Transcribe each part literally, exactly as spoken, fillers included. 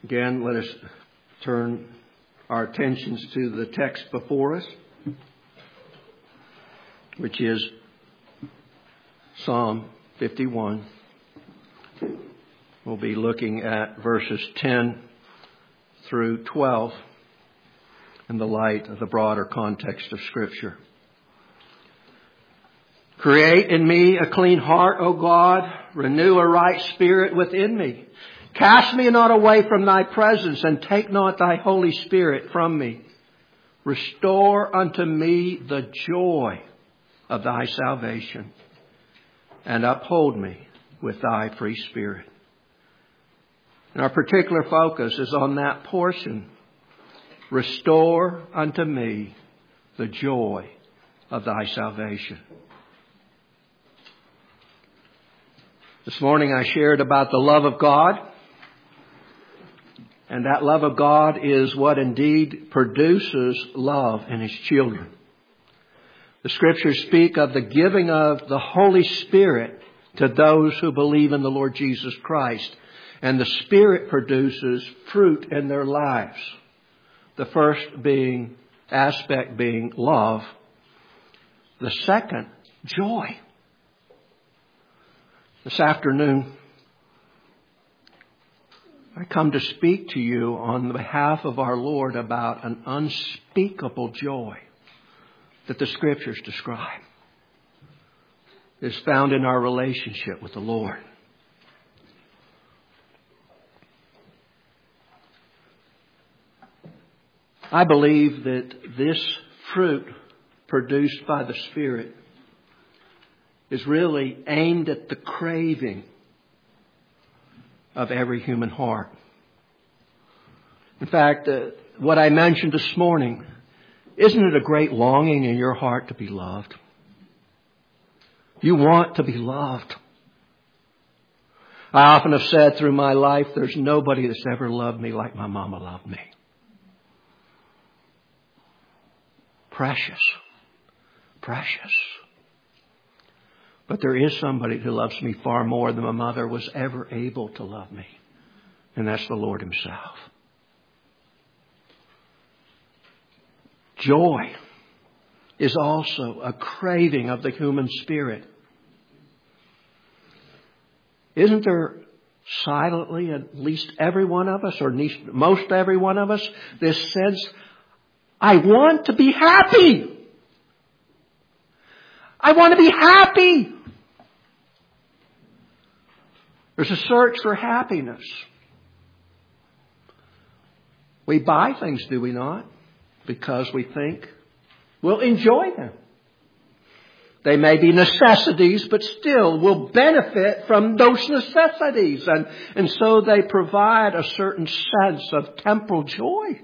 Again, let us turn our attentions to the text before us, which is Psalm fifty-one. We'll be looking at verses ten through twelve in the light of the broader context of Scripture. Create in me a clean heart, O God. Renew a right spirit within me. Cast me not away from thy presence, and take not thy Holy Spirit from me. Restore unto me the joy of thy salvation, and uphold me with thy free spirit. And our particular focus is on that portion. Restore unto me the joy of thy salvation. This morning I shared about the love of God. And that love of God is what indeed produces love in His children. The Scriptures speak of the giving of the Holy Spirit to those who believe in the Lord Jesus Christ. And the Spirit produces fruit in their lives. The first being, aspect being love. The second, joy. This afternoon, I come to speak to you on behalf of our Lord about an unspeakable joy that the Scriptures describe. It is found in our relationship with the Lord. I believe that this fruit produced by the Spirit is really aimed at the craving of every human heart. In fact, uh, what I mentioned this morning, isn't it a great longing in your heart to be loved? You want to be loved. I often have said through my life, there's nobody that's ever loved me like my mama loved me. Precious. Precious. But there is somebody who loves me far more than my mother was ever able to love me. And that's the Lord Himself. Joy is also a craving of the human spirit. Isn't there silently, at least every one of us, or at least most every one of us, this sense, I want to be happy. I want to be happy. There's a search for happiness. We buy things, do we not? Because we think we'll enjoy them. They may be necessities, but still we'll benefit from those necessities. And, and so they provide a certain sense of temporal joy.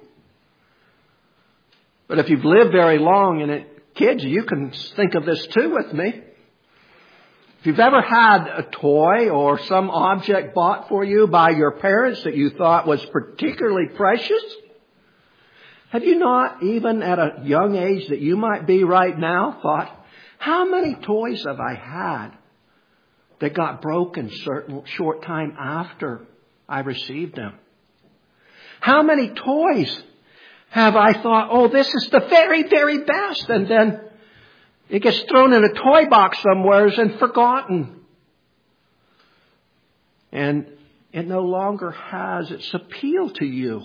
But if you've lived very long in it, kids, you can think of this too with me. If you've ever had a toy or some object bought for you by your parents that you thought was particularly precious, have you not, even at a young age that you might be right now, thought, how many toys have I had that got broken certain short time after I received them? How many toys have I thought, oh, this is the very, very best, and then it gets thrown in a toy box somewhere and forgotten. And it no longer has its appeal to you.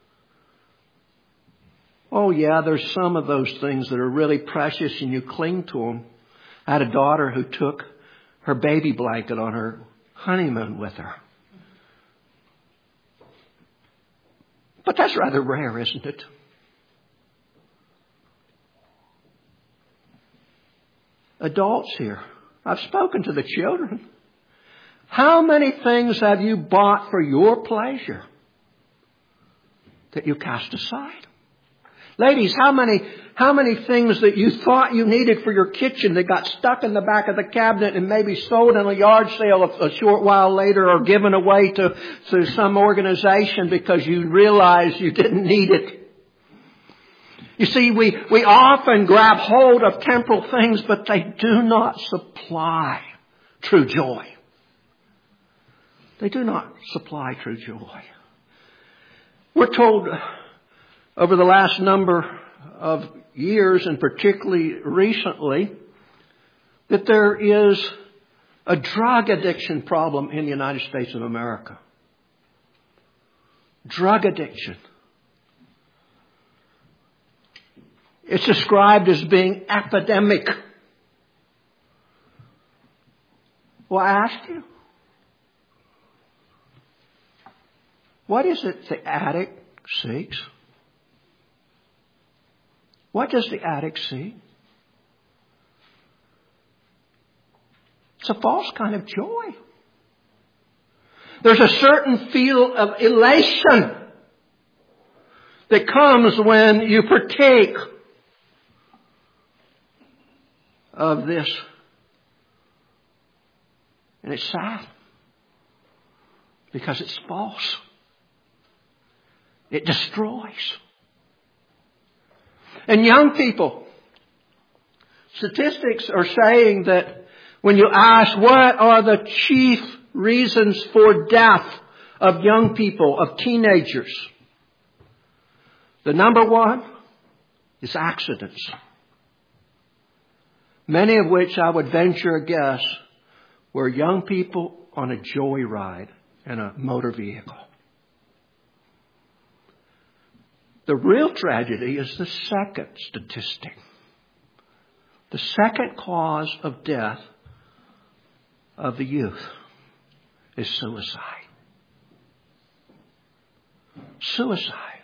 Oh yeah, there's some of those things that are really precious and you cling to them. I had a daughter who took her baby blanket on her honeymoon with her. But that's rather rare, isn't it? Adults here, I've spoken to the children. How many things have you bought for your pleasure that you cast aside? Ladies, how many how many things that you thought you needed for your kitchen that got stuck in the back of the cabinet and maybe sold in a yard sale a, a short while later or given away to, to some organization because you realized you didn't need it? You see, we, we often grab hold of temporal things, but they do not supply true joy. They do not supply true joy. We're told over the last number of years, and particularly recently, that there is a drug addiction problem in the United States of America. Drug addiction. It's described as being epidemic. Well, I ask you, what is it the addict seeks? What does the addict seek? It's a false kind of joy. There's a certain feel of elation that comes when you partake of this. And it's sad because it's false. It destroys. And young people, statistics are saying that when you ask what are the chief reasons for death of young people, of teenagers, the number one is accidents. Many of which I would venture a guess were young people on a joyride in a motor vehicle. The real tragedy is the second statistic. The second cause of death of the youth is suicide. Suicide.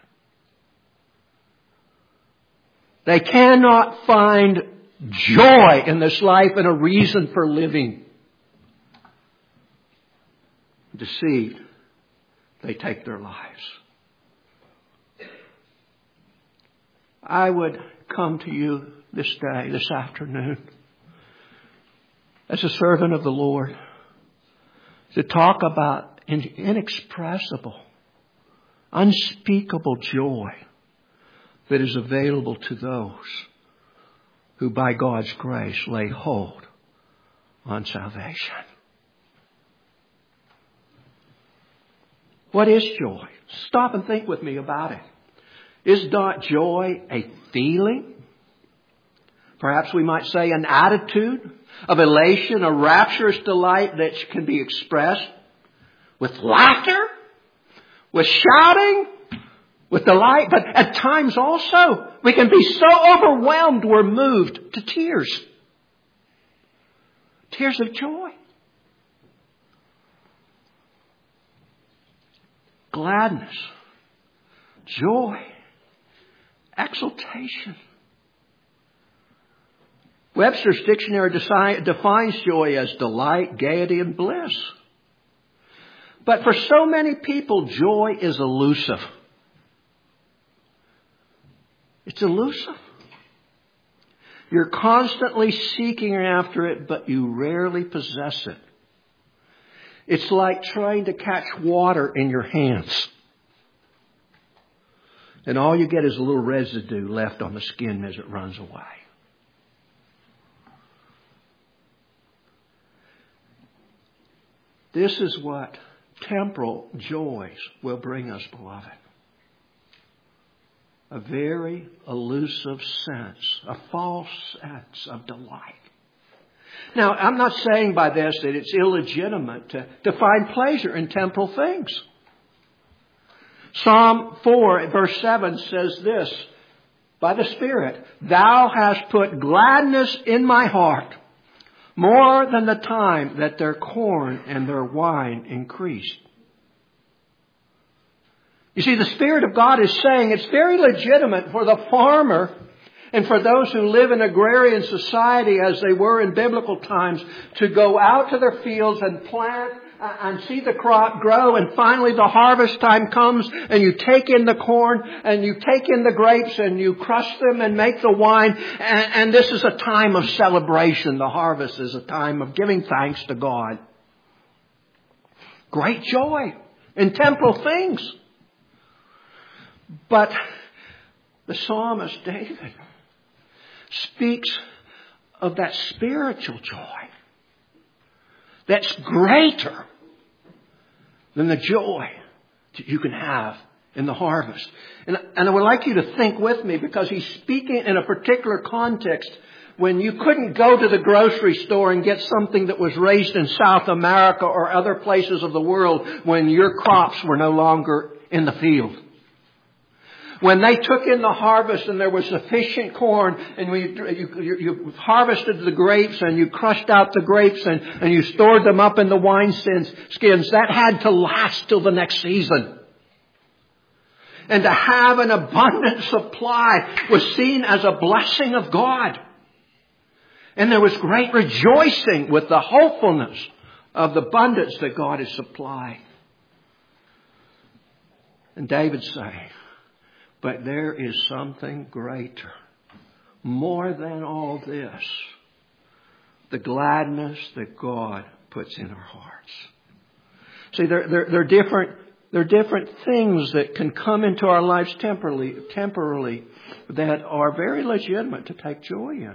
They cannot find joy in this life and a reason for living. Deceived, they take their lives. I would come to you this day, this afternoon, as a servant of the Lord, to talk about an inexpressible, unspeakable joy that is available to those who by God's grace lay hold on salvation. What is joy? Stop and think with me about it. Is not joy a feeling? Perhaps we might say an attitude of elation, a rapturous delight that can be expressed with laughter, with shouting, with delight. But at times also, we can be so overwhelmed we're moved to tears. Tears of joy. Gladness. Joy. Exultation. Webster's dictionary defines joy as delight, gaiety, and bliss. But for so many people, joy is elusive. It's elusive. You're constantly seeking after it, but you rarely possess it. It's like trying to catch water in your hands. And all you get is a little residue left on the skin as it runs away. This is what temporal joys will bring us, beloved. A very elusive sense, a false sense of delight. Now, I'm not saying by this that it's illegitimate to, to find pleasure in temporal things. Psalm four, verse seven says this, by the Spirit, Thou hast put gladness in my heart, more than the time that their corn and their wine increased. You see, the Spirit of God is saying it's very legitimate for the farmer and for those who live in agrarian society as they were in biblical times to go out to their fields and plant and see the crop grow, and finally the harvest time comes and you take in the corn and you take in the grapes and you crush them and make the wine, and, and this is a time of celebration. The harvest is a time of giving thanks to God. Great joy in temporal things. But the psalmist David speaks of that spiritual joy that's greater than the joy that you can have in the harvest. And, and I would like you to think with me, because he's speaking in a particular context when you couldn't go to the grocery store and get something that was raised in South America or other places of the world when your crops were no longer in the field. When they took in the harvest and there was sufficient corn, and you, you, you harvested the grapes and you crushed out the grapes and, and you stored them up in the wine skins, that had to last till the next season. And to have an abundant supply was seen as a blessing of God. And there was great rejoicing with the hopefulness of the abundance that God is supplying. And David saying, but there is something greater, more than all this, the gladness that God puts in our hearts. See, there, there, there are different, there are different things that can come into our lives temporarily, temporarily that are very legitimate to take joy in.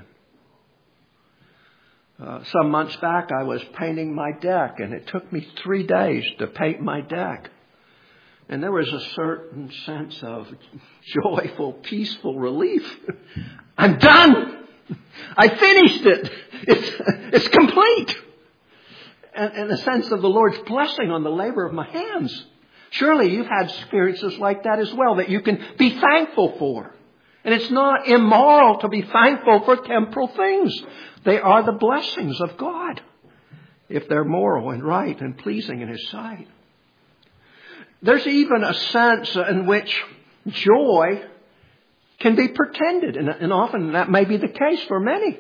Uh, some months back, I was painting my deck, and it took me three days to paint my deck. And there was a certain sense of joyful, peaceful relief. I'm done. I finished it. It's, it's complete. And, and the sense of the Lord's blessing on the labor of my hands. Surely you've had experiences like that as well that you can be thankful for. And it's not immoral to be thankful for temporal things. They are the blessings of God, if they're moral and right and pleasing in His sight. There's even a sense in which joy can be pretended, and often that may be the case for many.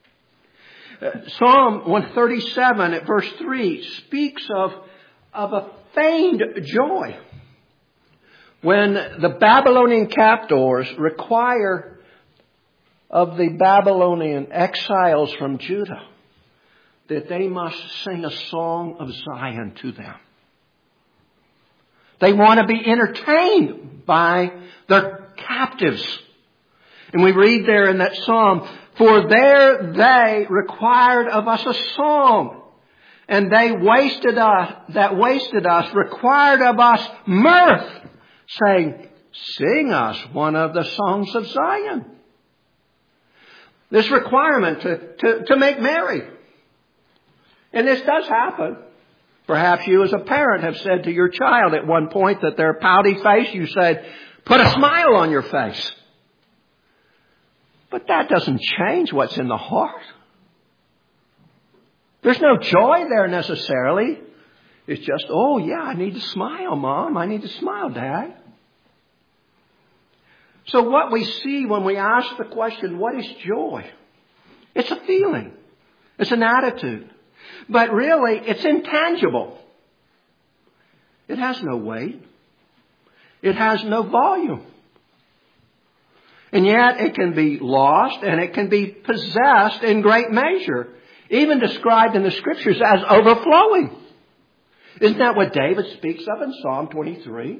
Psalm one thirty-seven at verse three speaks of, of a feigned joy. When the Babylonian captors require of the Babylonian exiles from Judah that they must sing a song of Zion to them. They want to be entertained by their captives. And we read there in that psalm, for there they required of us a song, and they wasted us, that wasted us, required of us mirth, saying, sing us one of the songs of Zion. This requirement to, to, to make merry. And this does happen. Perhaps you as a parent have said to your child at one point that their pouty face, you said, put a smile on your face. But that doesn't change what's in the heart. There's no joy there necessarily. It's just, oh yeah, I need to smile, Mom. I need to smile, Dad. So what we see when we ask the question, what is joy? It's a feeling. It's an attitude. But really, it's intangible. It has no weight. It has no volume. And yet it can be lost and it can be possessed in great measure. Even described in the Scriptures as overflowing. Isn't that what David speaks of in Psalm twenty-three?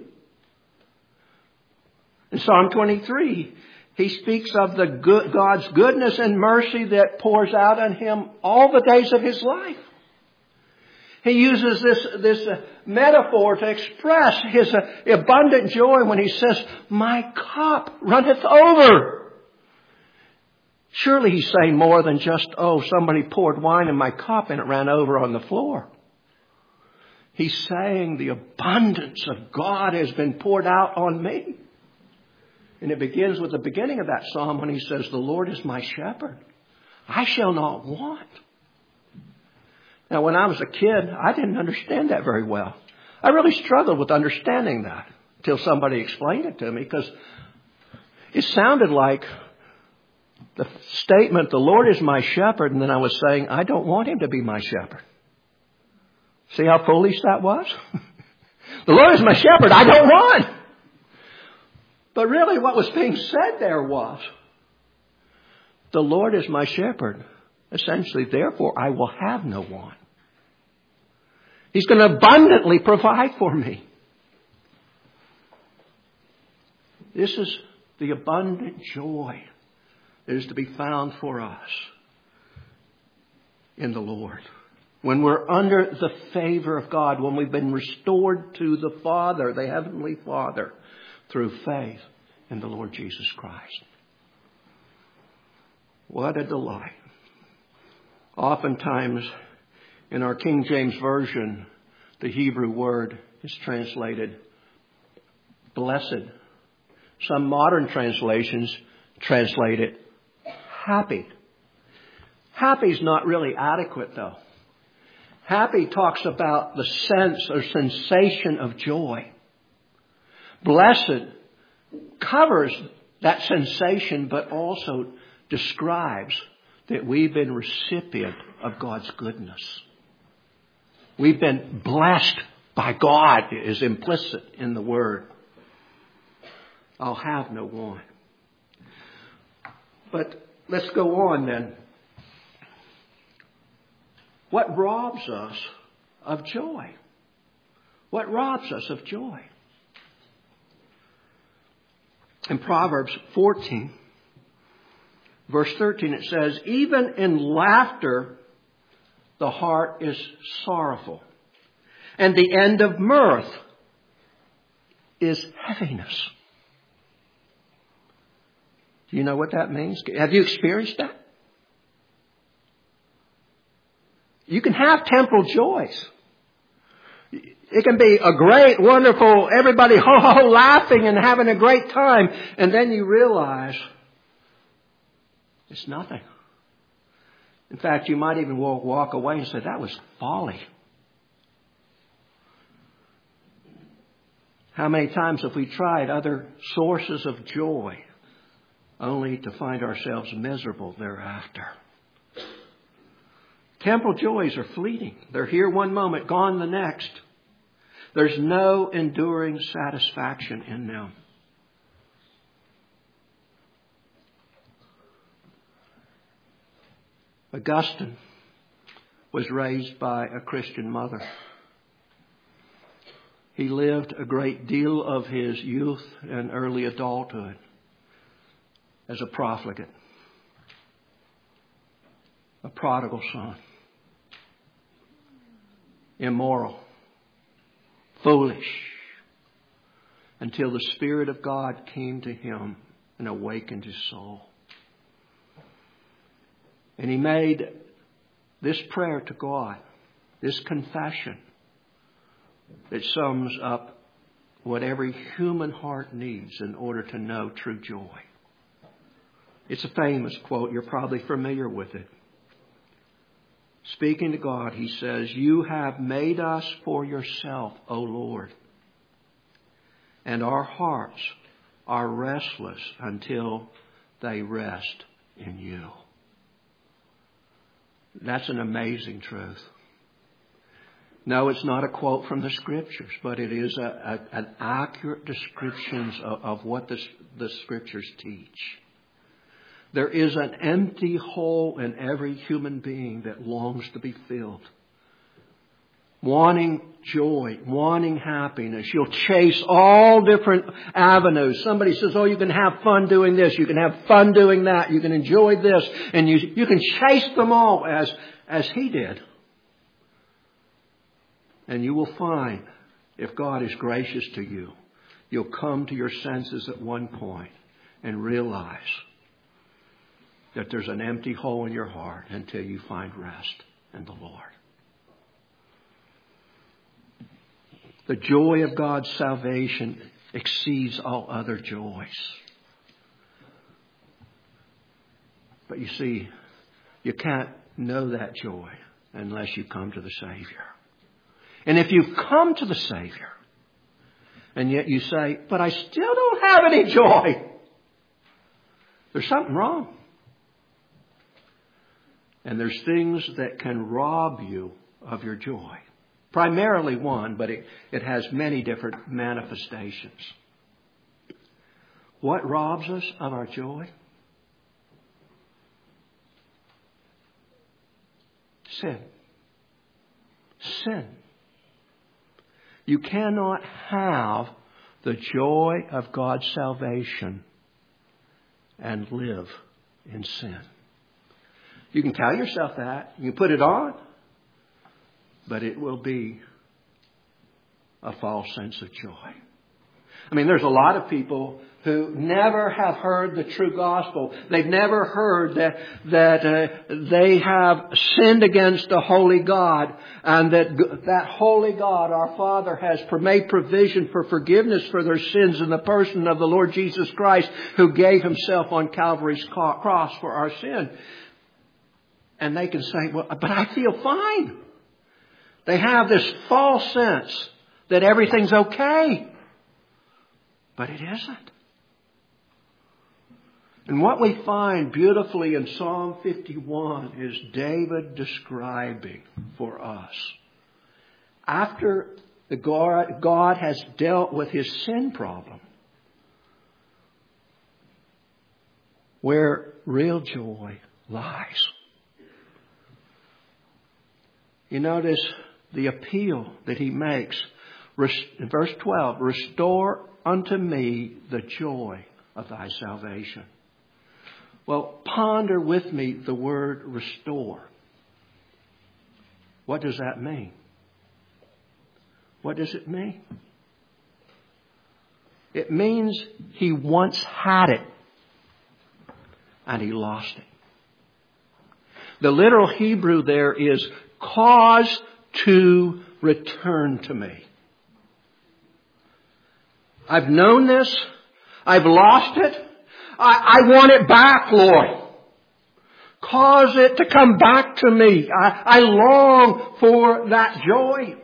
In Psalm twenty-three, he speaks of the good, God's goodness and mercy that pours out on him all the days of his life. He uses this, this uh, metaphor to express his uh, abundant joy when he says, my cup runneth over. Surely he's saying more than just, oh, somebody poured wine in my cup and it ran over on the floor. He's saying the abundance of God has been poured out on me. And it begins with the beginning of that psalm when he says, the Lord is my shepherd. I shall not want. Now, when I was a kid, I didn't understand that very well. I really struggled with understanding that until somebody explained it to me, because it sounded like the statement, the Lord is my shepherd, and then I was saying, I don't want him to be my shepherd. See how foolish that was? The Lord is my shepherd, I don't want. But really what was being said there was, the Lord is my shepherd. Essentially, therefore, I will have no want. He's going to abundantly provide for me. This is the abundant joy that is to be found for us in the Lord. when we're under the favor of God, when we've been restored to the Father, the Heavenly Father, through faith in the Lord Jesus Christ. What a delight. Oftentimes, in our King James Version, the Hebrew word is translated blessed. Some modern translations translate it happy. Happy is not really adequate, though. Happy talks about the sense or sensation of joy. Blessed covers that sensation, but also describes that we've been recipient of God's goodness. We've been blessed by God, is implicit in the word. I'll have no want. But let's go on then. What robs us of joy? What robs us of joy? In Proverbs fourteen, verse thirteen, it says, even in laughter, the heart is sorrowful, and the end of mirth is heaviness. Do you know what that means? Have you experienced that? You can have temporal joys. It can be a great, wonderful, everybody ho ho laughing and having a great time. And then you realize it's nothing. In fact, you might even walk, walk away and say, that was folly. How many times have we tried other sources of joy only to find ourselves miserable thereafter? Temporal joys are fleeting. They're here one moment, gone the next. There's no enduring satisfaction in them. Augustine was raised by a Christian mother. He lived a great deal of his youth and early adulthood as a profligate, a prodigal son, immoral, foolish, until the Spirit of God came to him and awakened his soul. And he made this prayer to God, this confession that sums up what every human heart needs in order to know true joy. It's a famous quote. You're probably familiar with it. Speaking to God, he says, you have made us for yourself, O Lord, and our hearts are restless until they rest in you. That's an amazing truth. No, it's not a quote from the Scriptures, but it is a, a, an accurate description of, of what the, the Scriptures teach. There is an empty hole in every human being that longs to be filled. Wanting joy, wanting happiness. You'll chase all different avenues. Somebody says, oh, you can have fun doing this. You can have fun doing that. You can enjoy this. And you, you can chase them all as, as he did. And you will find, if God is gracious to you, you'll come to your senses at one point and realize that there's an empty hole in your heart until you find rest in the Lord. The joy of God's salvation exceeds all other joys. But you see, you can't know that joy unless you come to the Savior. And if you've come to the Savior, and yet you say, but I still don't have any joy, there's something wrong. And there's things that can rob you of your joy. Primarily one, but it, it has many different manifestations. What robs us of our joy? Sin. Sin. You cannot have the joy of God's salvation and live in sin. You can tell yourself that. You can put it on. but it will be a false sense of joy. I mean, there's a lot of people who never have heard the true gospel. They've never heard that that uh, they have sinned against a holy God, and that that holy God, our Father, has made provision for forgiveness for their sins in the person of the Lord Jesus Christ, who gave Himself on Calvary's cross for our sin. And they can say, well, but I feel fine. They have this false sense that everything's okay. But it isn't. And what we find beautifully in Psalm fifty-one is David describing for us, after the God, God has dealt with his sin problem, where real joy lies. You notice the appeal that he makes. In verse twelve, restore unto me the joy of thy salvation. Well, ponder with me the word restore. What does that mean? What does it mean? It means he once had it and he lost it. The literal Hebrew there is cause to return to me. I've known this. I've lost it. I, I want it back, Lord. Cause it to come back to me. I, I long for that joy.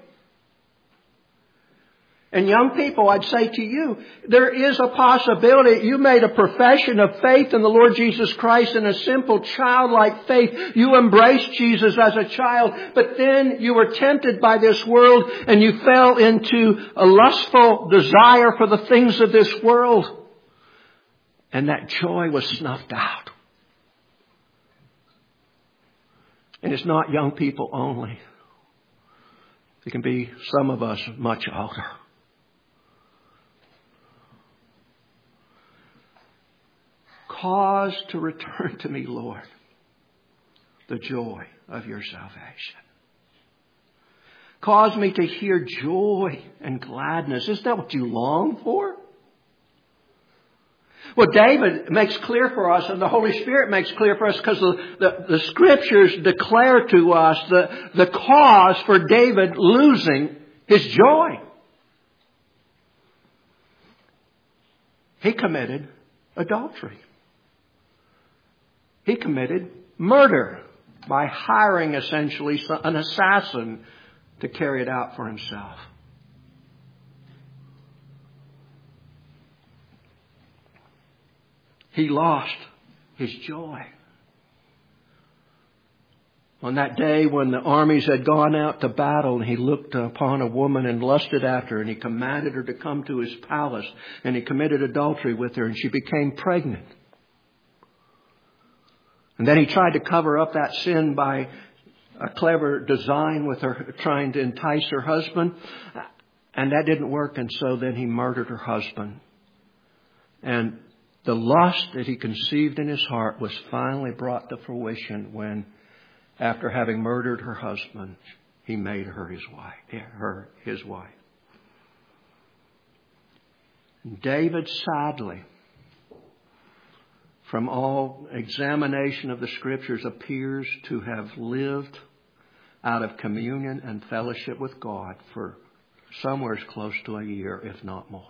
And young people, I'd say to you, there is a possibility. You made a profession of faith in the Lord Jesus Christ in a simple childlike faith. You embraced Jesus as a child, but then you were tempted by this world and you fell into a lustful desire for the things of this world. And that joy was snuffed out. And it's not young people only. It can be some of us much older. Cause to return to me, Lord, the joy of your salvation. Cause me to hear joy and gladness. Isn't that what you long for? Well, David makes clear for us, and the Holy Spirit makes clear for us, because the, the, the Scriptures declare to us the, the cause for David losing his joy. He committed adultery. He committed murder by hiring essentially an assassin to carry it out for himself. He lost his joy. On that day when the armies had gone out to battle, and he looked upon a woman and lusted after her, and he commanded her to come to his palace, and he committed adultery with her, and she became pregnant. And then he tried to cover up that sin by a clever design with her, trying to entice her husband. And that didn't work, and so then he murdered her husband. And the lust that he conceived in his heart was finally brought to fruition when, after having murdered her husband, he made her his wife. Her his wife. David, sadly, from all examination of the Scriptures, appears to have lived out of communion and fellowship with God for somewhere close to a year, if not more.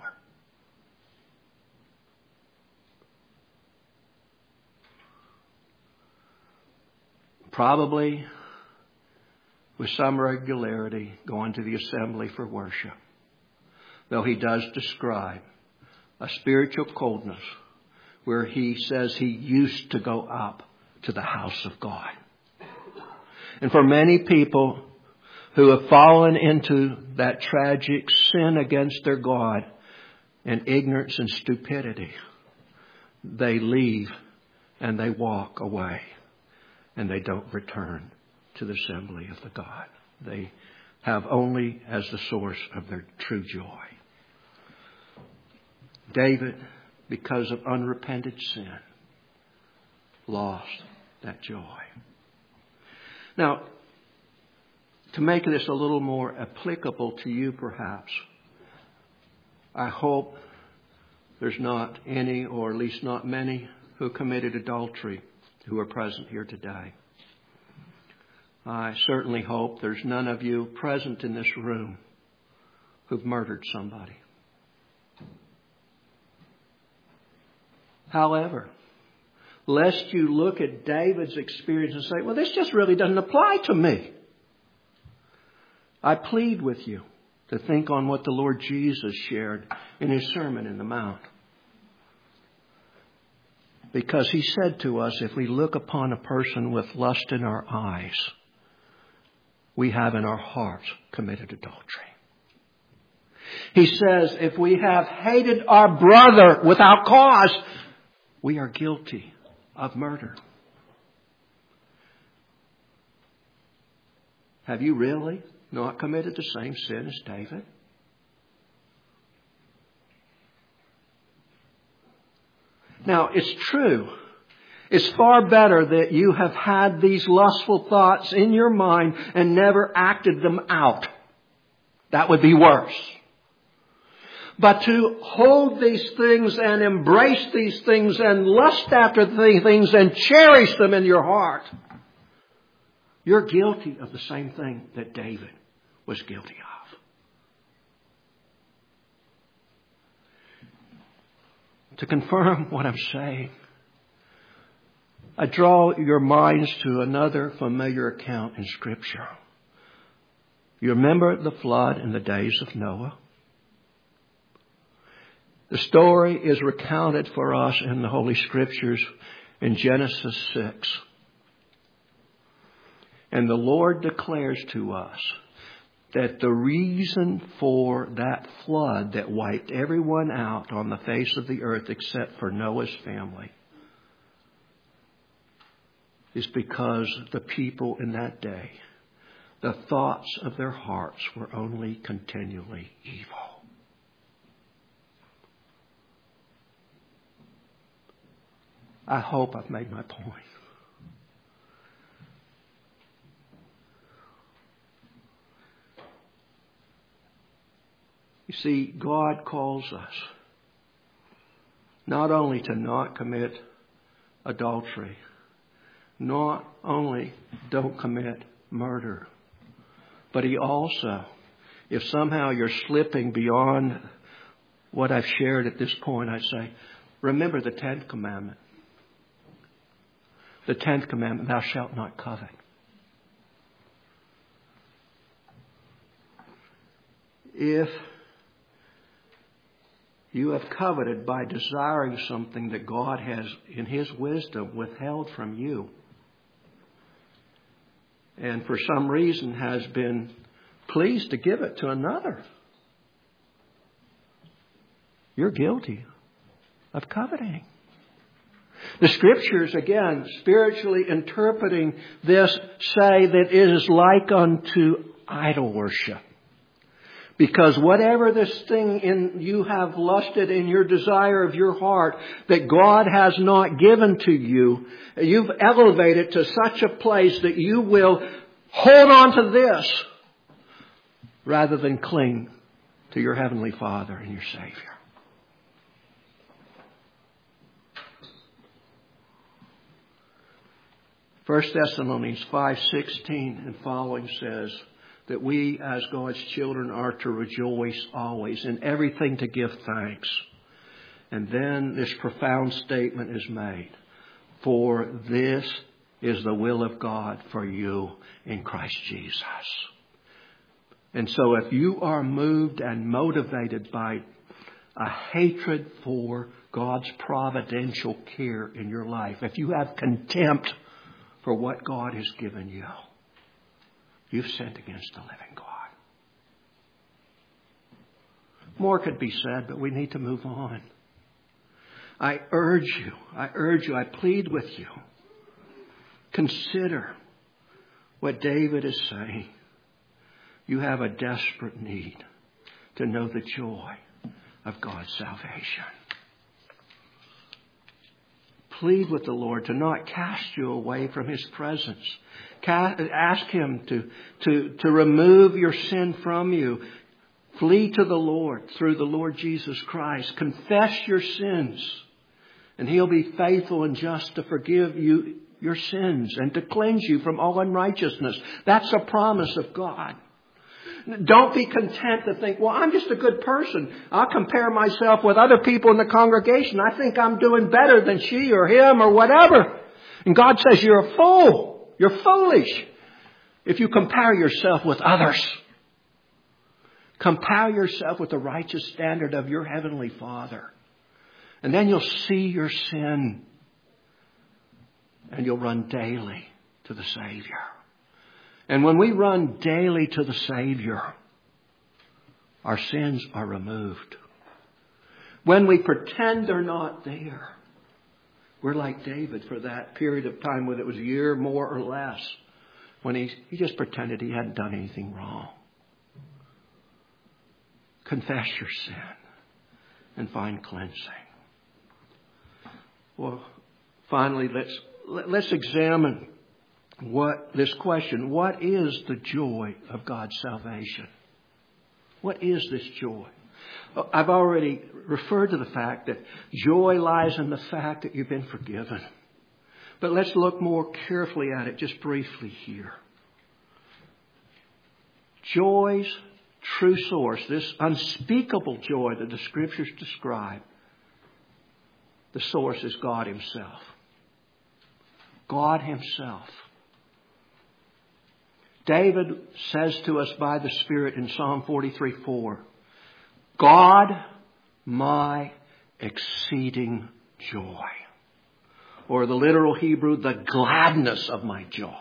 Probably with some regularity going to the assembly for worship, though he does describe a spiritual coldness where he says he used to go up to the house of God. And for many people who have fallen into that tragic sin against their God and ignorance and stupidity, they leave and they walk away and they don't return to the assembly of the God. They have only as the source of their true joy. David, because of unrepented sin, lost that joy. Now, To make this a little more applicable to you, perhaps, I hope there's not any, or at least not many, who committed adultery who are present here today. I certainly hope there's none of you present in this room who've murdered somebody. However, lest you look at David's experience and say, well, this just really doesn't apply to me, I plead with you to think on what the Lord Jesus shared in His Sermon in the Mount. Because He said to us, if we look upon a person with lust in our eyes, we have in our hearts committed adultery. He says, if we have hated our brother without cause, we are guilty of murder. Have you really not committed the same sin as David? Now, it's true. It's far better that you have had these lustful thoughts in your mind and never acted them out. That would be worse. But to hold these things and embrace these things and lust after these things and cherish them in your heart, you're guilty of the same thing that David was guilty of. To confirm what I'm saying, I draw your minds to another familiar account in Scripture. You remember the flood in the days of Noah? The story is recounted for us in the Holy Scriptures in Genesis six. And the Lord declares to us that the reason for that flood that wiped everyone out on the face of the earth except for Noah's family is because the people in that day, the thoughts of their hearts were only continually evil. I hope I've made my point. You see, God calls us not only to not commit adultery, not only don't commit murder, but He also, if somehow you're slipping beyond what I've shared at this point, I say, remember the tenth commandment. The tenth commandment, thou shalt not covet. If you have coveted by desiring something that God has, in His wisdom, withheld from you, and for some reason has been pleased to give it to another, you're guilty of coveting. The Scriptures, again, spiritually interpreting this, say that it is like unto idol worship. Because whatever this thing in you have lusted in your desire of your heart that God has not given to you, you've elevated to such a place that you will hold on to this rather than cling to your Heavenly Father and your Savior. First Thessalonians five sixteen and following says that we as God's children are to rejoice always, in everything to give thanks. And then this profound statement is made. For this is the will of God for you in Christ Jesus. And so if you are moved and motivated by a hatred for God's providential care in your life, if you have contempt for what God has given you, you've sinned against the living God. More could be said, but we need to move on. I urge you, I urge you, I plead with you. Consider what David is saying. You have a desperate need to know the joy of God's salvation. plead with the Lord to not cast you away from His presence. Ask Him to, to, to remove your sin from you. Flee to the Lord through the Lord Jesus Christ. Confess your sins, and He'll be faithful and just to forgive you your sins and to cleanse you from all unrighteousness. That's a promise of God. Don't be content to think, well, I'm just a good person. I'll compare myself with other people in the congregation. I think I'm doing better than she or him or whatever. And God says you're a fool. You're foolish if you compare yourself with others. Compare yourself with the righteous standard of your Heavenly Father. And then you'll see your sin. And you'll run daily to the Savior. And when we run daily to the Savior, our sins are removed. When we pretend they're not there, we're like David for that period of time, whether it was a year more or less, when he, he just pretended he hadn't done anything wrong. Confess your sin and find cleansing. Well, finally, let's let's examine what this question. What is the joy of God's salvation? What is this joy? I've already referred to the fact that joy lies in the fact that you've been forgiven. But let's look more carefully at it just briefly here. Joy's true source, this unspeakable joy that the Scriptures describe, the source is God Himself. God Himself. David says to us by the Spirit in Psalm forty-three four, God, my exceeding joy. Or the literal Hebrew, the gladness of my joy.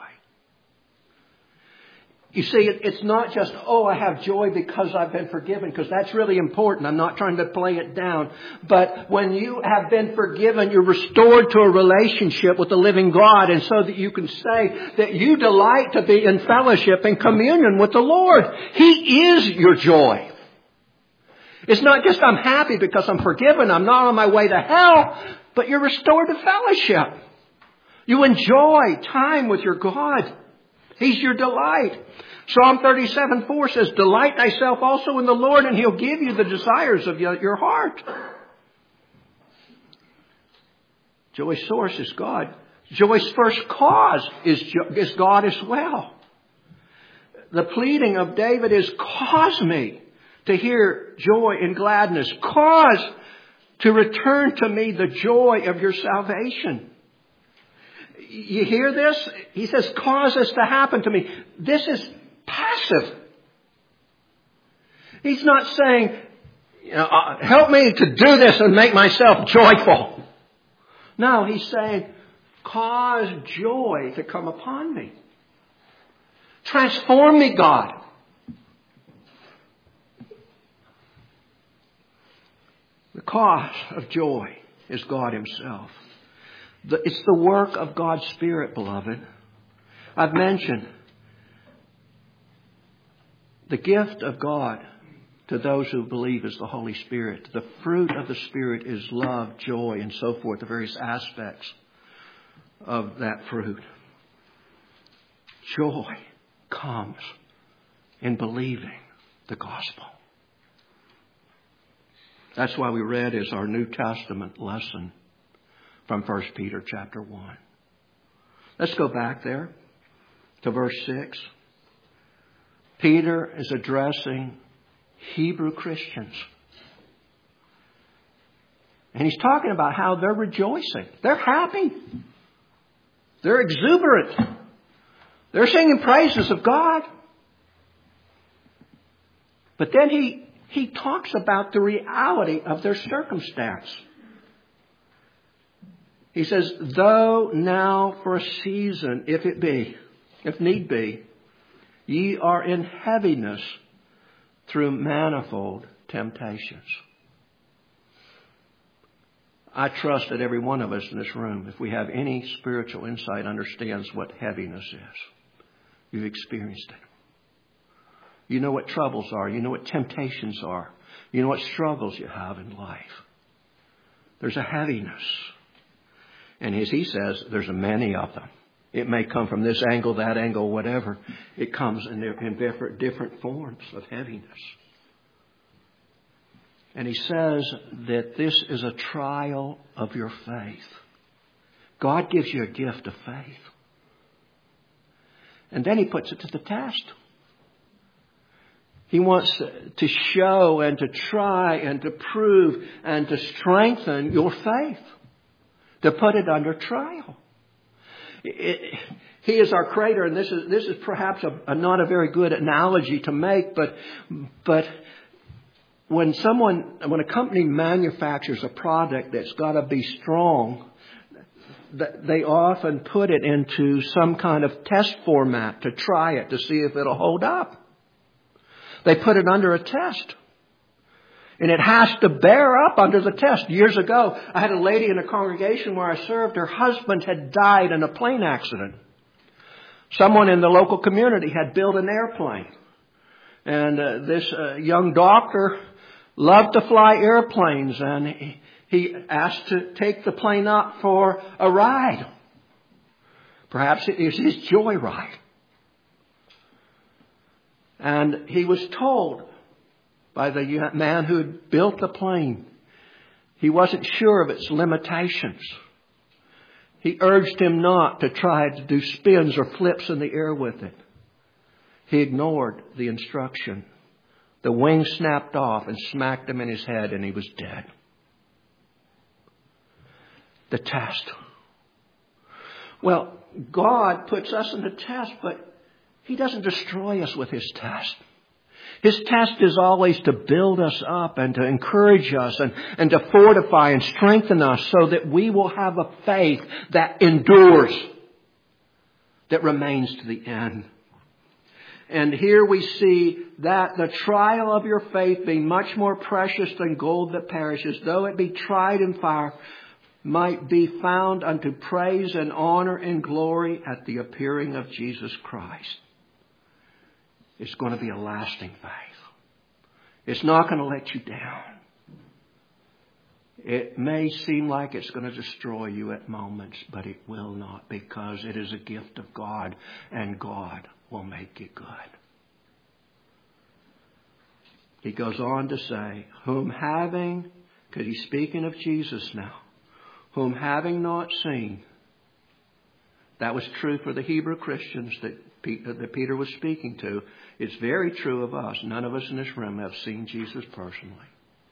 You see, it's not just, oh, I have joy because I've been forgiven, because that's really important. I'm not trying to play it down. But when you have been forgiven, you're restored to a relationship with the living God. And so that you can say that you delight to be in fellowship and communion with the Lord. He is your joy. It's not just I'm happy because I'm forgiven. I'm not on my way to hell. But you're restored to fellowship. You enjoy time with your God. He's your delight. Psalm thirty-seven four says, delight thyself also in the Lord, and He'll give you the desires of your heart. Joy's source is God. Joy's first cause is, is God as well. The pleading of David is, cause me to hear joy and gladness. Cause to return to me the joy of your salvation. You hear this? He says, cause this to happen to me. This is passive. He's not saying, you know, help me to do this and make myself joyful. No, He's saying, cause joy to come upon me. Transform me, God. The cause of joy is God Himself. It's the work of God's Spirit, beloved. I've mentioned the gift of God to those who believe is the Holy Spirit. The fruit of the Spirit is love, joy, and so forth, the various aspects of that fruit. Joy comes in believing the gospel. That's why we read as our New Testament lesson from First Peter chapter one. Let's go back there to verse six. Peter is addressing Hebrew Christians. And he's talking about how they're rejoicing. They're happy. They're exuberant. They're singing praises of God. But then he, he talks about the reality of their circumstance. He says, though now for a season, if it be, if need be, ye are in heaviness through manifold temptations. I trust that every one of us in this room, if we have any spiritual insight, understands what heaviness is. You've experienced it. You know what troubles are. You know what temptations are. You know what struggles you have in life. There's a heaviness. And as he says, there's many of them. It may come from this angle, that angle, whatever. It comes in, in different, different forms of heaviness. And he says that this is a trial of your faith. God gives you a gift of faith. And then he puts it to the test. He wants to show and to try and to prove and to strengthen your faith. To put it under trial. It, he is our creator, and this is this is perhaps a, a not a very good analogy to make, but but when someone when a company manufactures a product that's got to be strong, they often put it into some kind of test format to try it to see if it'll hold up. They put it under a test. And it has to bear up under the test. Years ago, I had a lady in a congregation where I served. Her husband had died in a plane accident. Someone in the local community had built an airplane. And uh, this uh, young doctor loved to fly airplanes. And he, he asked to take the plane up for a ride. Perhaps it is his joyride. And he was told by the man who had built the plane, he wasn't sure of its limitations. He urged him not to try to do spins or flips in the air with it. He ignored the instruction. The wing snapped off and smacked him in his head, and he was dead. The test. Well, God puts us in the test, but He doesn't destroy us with His test. His test is always to build us up and to encourage us and, and to fortify and strengthen us so that we will have a faith that endures, that remains to the end. And here we see that the trial of your faith, being much more precious than gold that perishes, though it be tried in fire, might be found unto praise and honor and glory at the appearing of Jesus Christ. It's going to be a lasting faith. It's not going to let you down. It may seem like it's going to destroy you at moments, but it will not, because it is a gift of God, and God will make it good. He goes on to say, whom having, because he's speaking of Jesus now, whom having not seen. That was true for the Hebrew Christians that that Peter was speaking to. It's very true of us. None of us in this room have seen Jesus personally.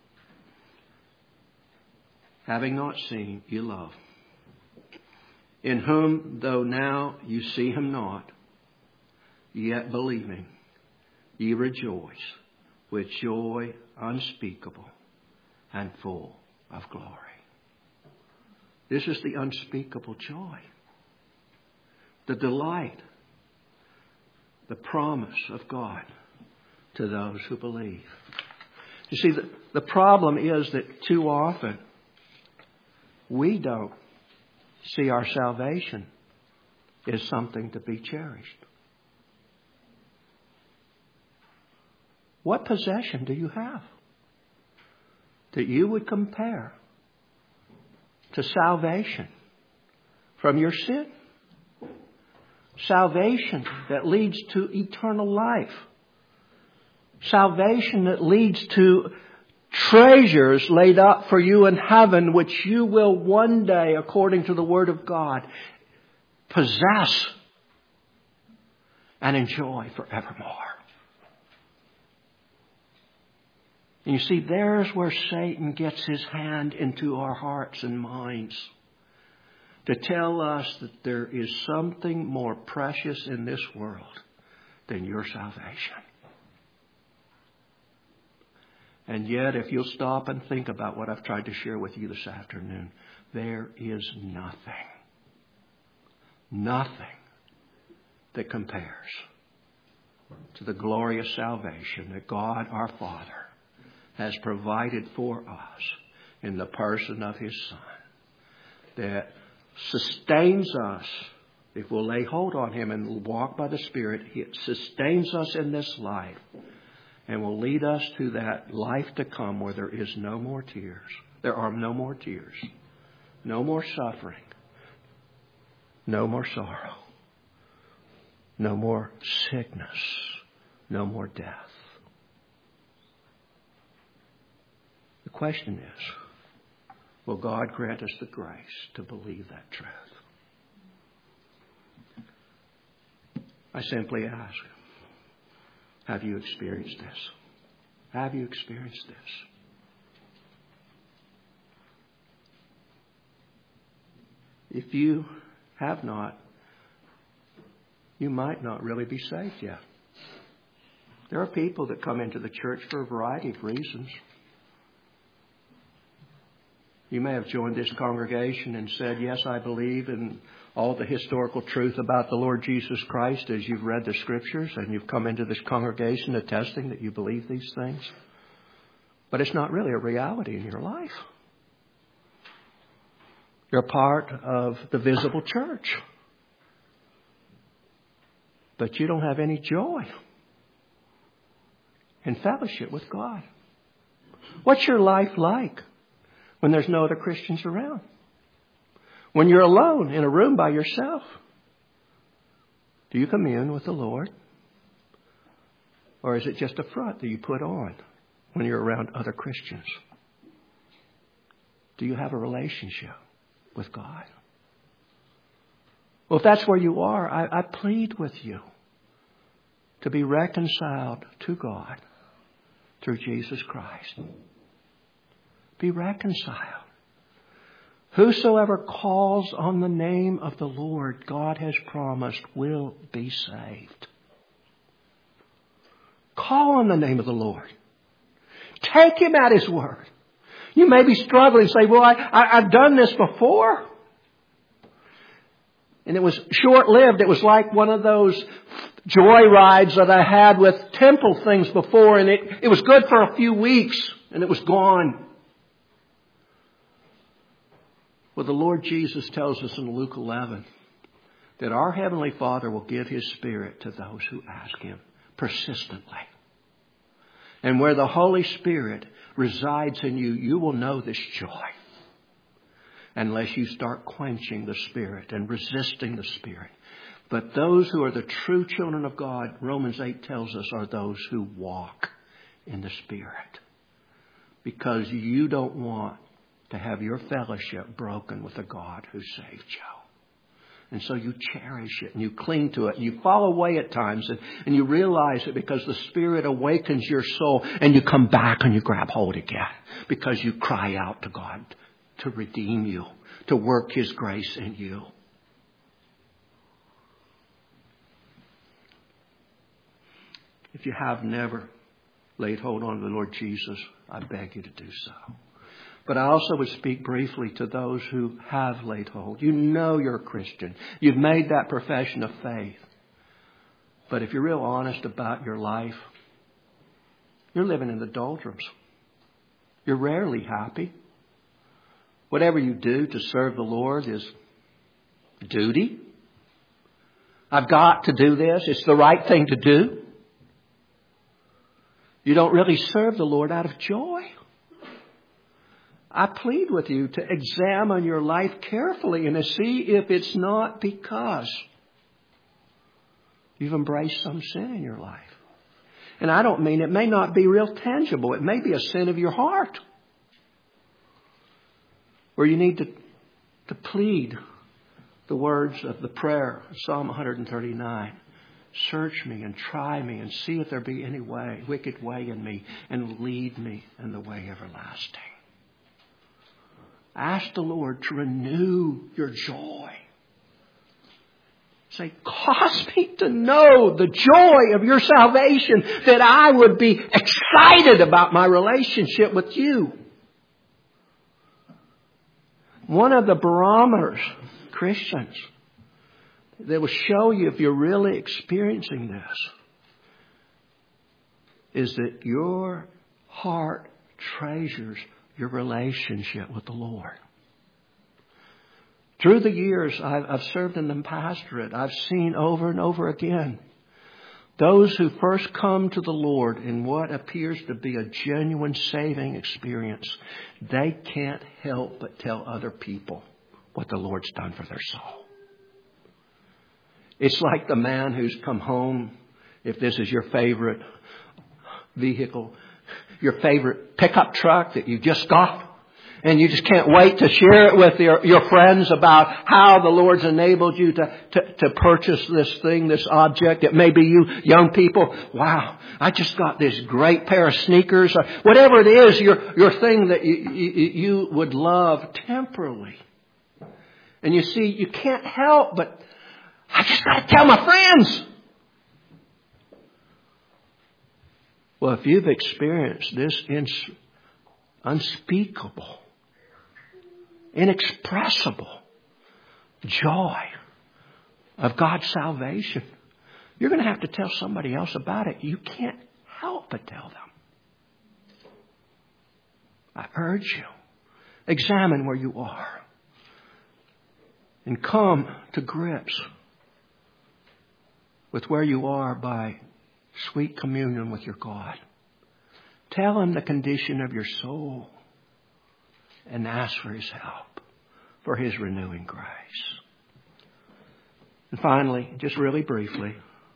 Having not seen, you love. In whom, though now you see him not, yet believing, ye rejoice with joy unspeakable and full of glory. This is the unspeakable joy, the delight, the promise of God to those who believe. You see, the, the problem is that too often we don't see our salvation as something to be cherished. What possession do you have that you would compare to salvation from your sin? Salvation that leads to eternal life. Salvation that leads to treasures laid up for you in heaven, which you will one day, according to the Word of God, possess and enjoy forevermore. And you see, there's where Satan gets his hand into our hearts and minds to tell us that there is something more precious in this world than your salvation. And yet, if you'll stop and think about what I've tried to share with you this afternoon, there is nothing, nothing that compares to the glorious salvation that God our Father has provided for us in the person of His Son, that sustains us. If we'll lay hold on Him and walk by the Spirit, He sustains us in this life and will lead us to that life to come where there is no more tears. There are no more tears, no more suffering, No more sorrow. No more sickness. No more death. The question is, will God grant us the grace to believe that truth? I simply ask, have you experienced this? Have you experienced this? If you have not, you might not really be saved yet. There are people that come into the church for a variety of reasons. You may have joined this congregation and said, yes, I believe in all the historical truth about the Lord Jesus Christ as you've read the Scriptures, and you've come into this congregation attesting that you believe these things. But it's not really a reality in your life. You're part of the visible church. But you don't have any joy in fellowship with God. What's your life like when there's no other Christians around? When you're alone in a room by yourself? Do you commune with the Lord? Or is it just a front that you put on when you're around other Christians? Do you have a relationship with God? Well, if that's where you are, I, I plead with you to be reconciled to God through Jesus Christ. Be reconciled. Whosoever calls on the name of the Lord, God has promised, will be saved. Call on the name of the Lord. Take Him at His word. You may be struggling and say, well, I, I, I've done this before. And it was short-lived. It was like one of those joy rides that I had with temple things before. And it, it was good for a few weeks and it was gone. Well, the Lord Jesus tells us in Luke eleven that our Heavenly Father will give His Spirit to those who ask Him persistently. And where the Holy Spirit resides in you, you will know this joy. Unless you start quenching the Spirit and resisting the Spirit. But those who are the true children of God, Romans eight tells us, are those who walk in the Spirit. Because you don't want to have your fellowship broken with the God who saved you. And so you cherish it and you cling to it and you fall away at times and, and you realize it because the Spirit awakens your soul and you come back and you grab hold again because you cry out to God to redeem you, to work His grace in you. If you have never laid hold on the Lord Jesus, I beg you to do so. But I also would speak briefly to those who have laid hold. You know you're a Christian. You've made that profession of faith. But if you're real honest about your life, you're living in the doldrums. You're rarely happy. Whatever you do to serve the Lord is duty. I've got to do this. It's the right thing to do. You don't really serve the Lord out of joy. I plead with you to examine your life carefully and to see if it's not because you've embraced some sin in your life. And I don't mean it may not be real tangible. It may be a sin of your heart. Where you need to, to plead the words of the prayer, Psalm one thirty-nine. Search me and try me and see if there be any way, wicked way in me, and lead me in the way everlasting. Ask the Lord to renew your joy. Say, cause me to know the joy of your salvation, that I would be excited about my relationship with you. One of the barometers, Christians, that will show you if you're really experiencing this, is that your heart treasures your relationship with the Lord. Through the years I've, I've served in the pastorate, I've seen over and over again those who first come to the Lord in what appears to be a genuine saving experience, they can't help but tell other people what the Lord's done for their soul. It's like the man who's come home, if this is your favorite vehicle, your favorite pickup truck that you just got, and you just can't wait to share it with your, your friends about how the Lord's enabled you to, to, to purchase this thing, this object. It may be you young people. Wow, I just got this great pair of sneakers. Or whatever it is, your, your thing that you, you, you would love temporarily. And you see, you can't help but, I just got to tell my friends. Well, if you've experienced this ins- unspeakable, inexpressible joy of God's salvation, you're going to have to tell somebody else about it. You can't help but tell them. I urge you, examine where you are and come to grips with where you are by sweet communion with your God. Tell Him the condition of your soul and ask for His help, for His renewing grace. And finally, just really briefly,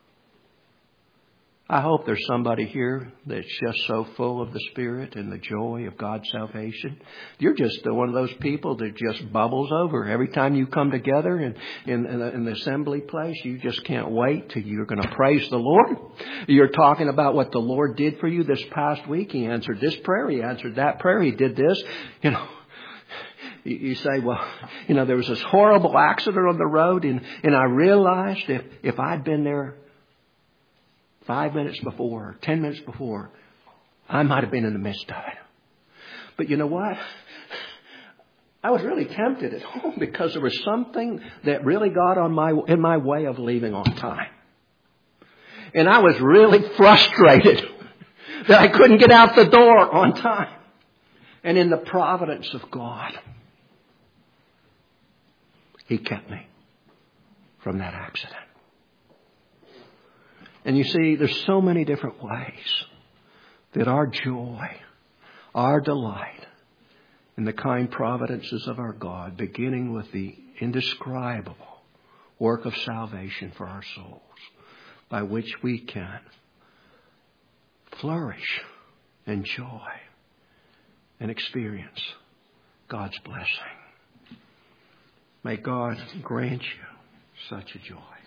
I hope there's somebody here that's just so full of the Spirit and the joy of God's salvation. You're just one of those people that just bubbles over. Every time you come together in, in, in, the, in the assembly place, you just can't wait till you're going to praise the Lord. You're talking about what the Lord did for you this past week. He answered this prayer. He answered that prayer. He did this. You know, you, you say, well, you know, there was this horrible accident on the road, and, and I realized if, if I'd been there Five minutes before, ten minutes before, I might have been in the midst of it. But you know what? I was really tempted at home because there was something that really got on my in my way of leaving on time. And I was really frustrated that I couldn't get out the door on time. And in the providence of God, He kept me from that accident. And you see, there's so many different ways that our joy, our delight in the kind providences of our God, beginning with the indescribable work of salvation for our souls, by which we can flourish, enjoy, and experience God's blessing. May God grant you such a joy.